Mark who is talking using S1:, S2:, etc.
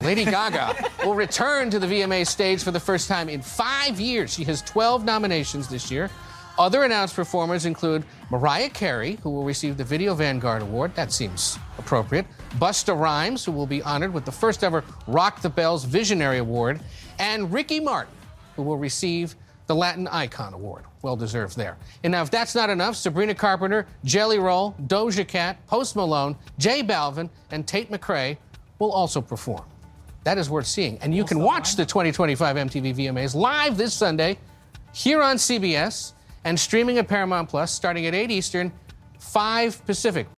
S1: Lady Gaga will return to the VMA stage for the first time in 5 years. She has 12 nominations this year. Other announced performers include Mariah Carey, who will receive the Video Vanguard Award. That seems appropriate. Busta Rhymes, who will be honored with the first ever Rock the Bells Visionary Award. And Ricky Martin, who will receive the Latin Icon Award. Well-deserved there. And now, if that's not enough, Sabrina Carpenter, Jelly Roll, Doja Cat, Post Malone, J Balvin, and Tate McRae will also perform. That is worth seeing. And you can watch the 2025 MTV VMAs live this Sunday here on CBS and streaming at Paramount Plus starting at 8 Eastern, 5 Pacific.